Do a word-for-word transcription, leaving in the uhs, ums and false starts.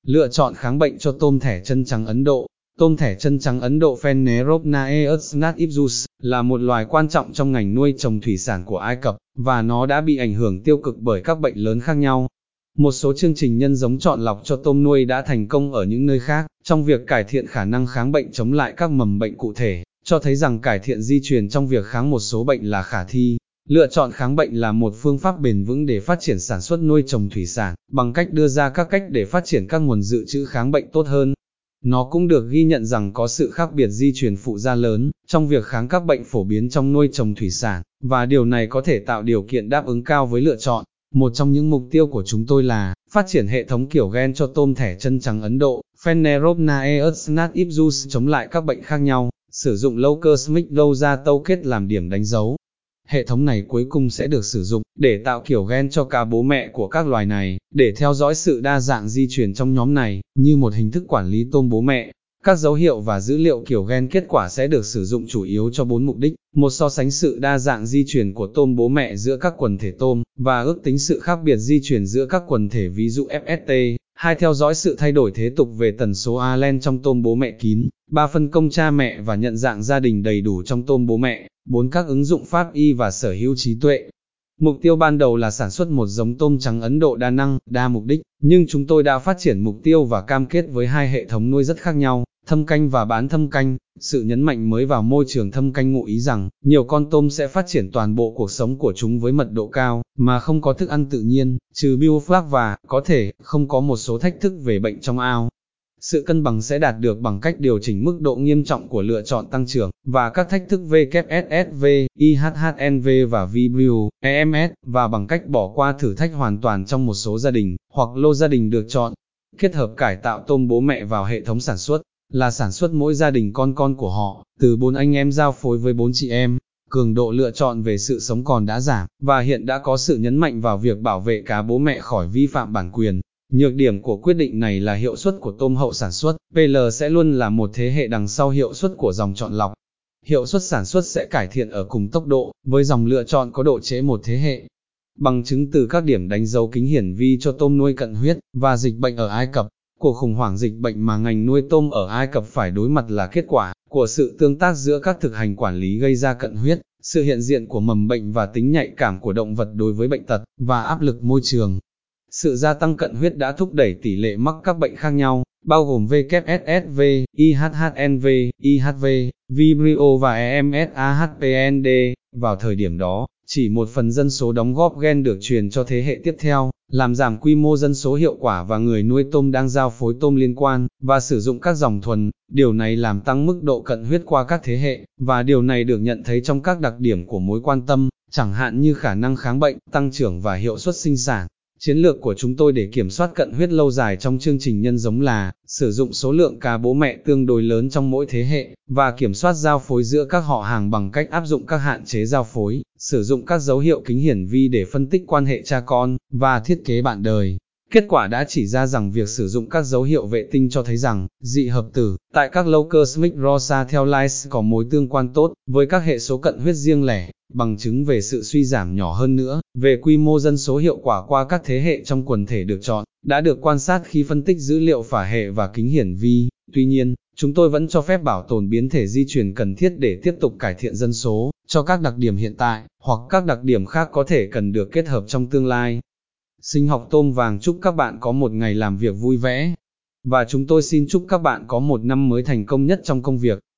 Lựa chọn kháng bệnh cho tôm thẻ chân trắng Ấn Độ. Tôm thẻ chân trắng Ấn Độ Phaneropnaeus nativus là một loài quan trọng trong ngành nuôi trồng thủy sản của Ai Cập, và nó đã bị ảnh hưởng tiêu cực bởi các bệnh lớn khác nhau. Một số chương trình nhân giống chọn lọc cho tôm nuôi đã thành công ở những nơi khác, trong việc cải thiện khả năng kháng bệnh chống lại các mầm bệnh cụ thể, cho thấy rằng cải thiện di truyền trong việc kháng một số bệnh là khả thi. Lựa chọn kháng bệnh là một phương pháp bền vững để phát triển sản xuất nuôi trồng thủy sản, bằng cách đưa ra các cách để phát triển các nguồn dự trữ kháng bệnh tốt hơn. Nó cũng được ghi nhận rằng có sự khác biệt di truyền phụ gia lớn trong việc kháng các bệnh phổ biến trong nuôi trồng thủy sản, và điều này có thể tạo điều kiện đáp ứng cao với lựa chọn. Một trong những mục tiêu của chúng tôi là phát triển hệ thống kiểu gen cho tôm thẻ chân trắng Ấn Độ, Phaneropnaeus nativus chống lại các bệnh khác nhau, sử dụng Low-cosmic Doja Touket làm điểm đánh dấu. Hệ thống này cuối cùng sẽ được sử dụng để tạo kiểu gen cho cá bố mẹ của các loài này, để theo dõi sự đa dạng di truyền trong nhóm này, như một hình thức quản lý tôm bố mẹ. Các dấu hiệu và dữ liệu kiểu gen kết quả sẽ được sử dụng chủ yếu cho bốn mục đích: một, so sánh sự đa dạng di truyền của tôm bố mẹ giữa các quần thể tôm, và ước tính sự khác biệt di truyền giữa các quần thể ví dụ ép ét tê. Hai, theo dõi sự thay đổi thế tục về tần số allele trong tôm bố mẹ kín. Ba, phân công cha mẹ và nhận dạng gia đình đầy đủ trong tôm bố mẹ. Bốn, các ứng dụng pháp y và sở hữu trí tuệ. Mục tiêu ban đầu là sản xuất một giống tôm trắng Ấn Độ đa năng, đa mục đích, nhưng chúng tôi đã phát triển mục tiêu và cam kết với hai hệ thống nuôi rất khác nhau, thâm canh và bán thâm canh. Sự nhấn mạnh mới vào môi trường thâm canh ngụ ý rằng, nhiều con tôm sẽ phát triển toàn bộ cuộc sống của chúng với mật độ cao, mà không có thức ăn tự nhiên, trừ bioflak và, có thể, không có một số thách thức về bệnh trong ao. Sự cân bằng sẽ đạt được bằng cách điều chỉnh mức độ nghiêm trọng của lựa chọn tăng trưởng, và các thách thức vê kép ét ét vê, i hát hát en vê và Vibrio, e em ét, và bằng cách bỏ qua thử thách hoàn toàn trong một số gia đình, hoặc lô gia đình được chọn. Kết hợp cải tạo tôm bố mẹ vào hệ thống sản xuất, là sản xuất mỗi gia đình con con của họ, từ bốn anh em giao phối với bốn chị em. Cường độ lựa chọn về sự sống còn đã giảm, và hiện đã có sự nhấn mạnh vào việc bảo vệ cá bố mẹ khỏi vi phạm bản quyền. Nhược điểm của quyết định này là hiệu suất của tôm hậu sản xuất, pê lờ sẽ luôn là một thế hệ đằng sau hiệu suất của dòng chọn lọc. Hiệu suất sản xuất sẽ cải thiện ở cùng tốc độ, với dòng lựa chọn có độ trễ một thế hệ. Bằng chứng từ các điểm đánh dấu kính hiển vi cho tôm nuôi cận huyết, và dịch bệnh ở Ai Cập. Cuộc khủng hoảng dịch bệnh mà ngành nuôi tôm ở Ai Cập phải đối mặt là kết quả của sự tương tác giữa các thực hành quản lý gây ra cận huyết, sự hiện diện của mầm bệnh và tính nhạy cảm của động vật đối với bệnh tật, và áp lực môi trường. Sự gia tăng cận huyết đã thúc đẩy tỷ lệ mắc các bệnh khác nhau, bao gồm vê kép ét ét vê, i hát hát en vê, i hát vê, Vibrio và e em ét a hát pê en đê. Vào thời điểm đó, chỉ một phần dân số đóng góp gen được truyền cho thế hệ tiếp theo, làm giảm quy mô dân số hiệu quả và người nuôi tôm đang giao phối tôm liên quan, và sử dụng các dòng thuần. Điều này làm tăng mức độ cận huyết qua các thế hệ, và điều này được nhận thấy trong các đặc điểm của mối quan tâm, chẳng hạn như khả năng kháng bệnh, tăng trưởng và hiệu suất sinh sản. Chiến lược của chúng tôi để kiểm soát cận huyết lâu dài trong chương trình nhân giống là sử dụng số lượng cá bố mẹ tương đối lớn trong mỗi thế hệ, và kiểm soát giao phối giữa các họ hàng bằng cách áp dụng các hạn chế giao phối, sử dụng các dấu hiệu kính hiển vi để phân tích quan hệ cha con, và thiết kế bạn đời. Kết quả đã chỉ ra rằng việc sử dụng các dấu hiệu vệ tinh cho thấy rằng, dị hợp tử, tại các Low-cosmic Rosa theo Lice có mối tương quan tốt, với các hệ số cận huyết riêng lẻ, bằng chứng về sự suy giảm nhỏ hơn nữa, về quy mô dân số hiệu quả qua các thế hệ trong quần thể được chọn, đã được quan sát khi phân tích dữ liệu phả hệ và kính hiển vi. Tuy nhiên, chúng tôi vẫn cho phép bảo tồn biến thể di truyền cần thiết để tiếp tục cải thiện dân số, cho các đặc điểm hiện tại, hoặc các đặc điểm khác có thể cần được kết hợp trong tương lai. Sinh học tôm vàng chúc các bạn có một ngày làm việc vui vẻ, và chúng tôi xin chúc các bạn có một năm mới thành công nhất trong công việc.